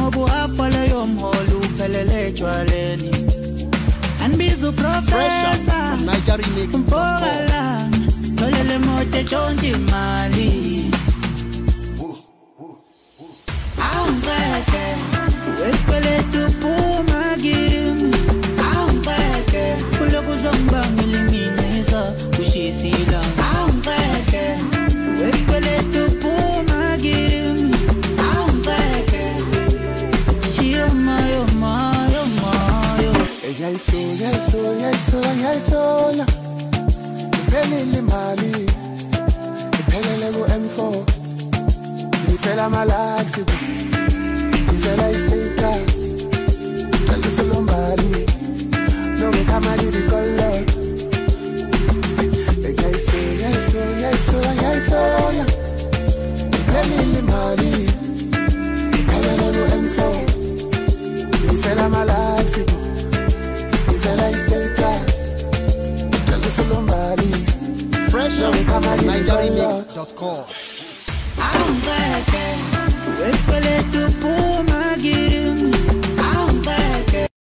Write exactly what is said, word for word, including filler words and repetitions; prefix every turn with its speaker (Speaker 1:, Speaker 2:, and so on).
Speaker 1: ngobu aphala yomholo uphelele jwaleni anbizo professor Mpogala tolele mote chonji mali Aungeke weskwele tupuma gim Aungeke kuloku zomba miliminiza kushisila Aungeke weskwele tupuma gim Aungeke shio mayo mayo mayo
Speaker 2: Ella es sola, es sola, es sola, ella es sola Iphelele mali Iphelele ku M four Nifela malaxi Nifela istatus Kali solo mbali No me kamali di color Ella es sola, es sola, es sola, ella es sola Iphelele mali Iphelele ku M four Nifela malaxi Nifela istatus Kali solo mbali
Speaker 3: Fresh out Nigeria Mix dot com.
Speaker 1: I'm back.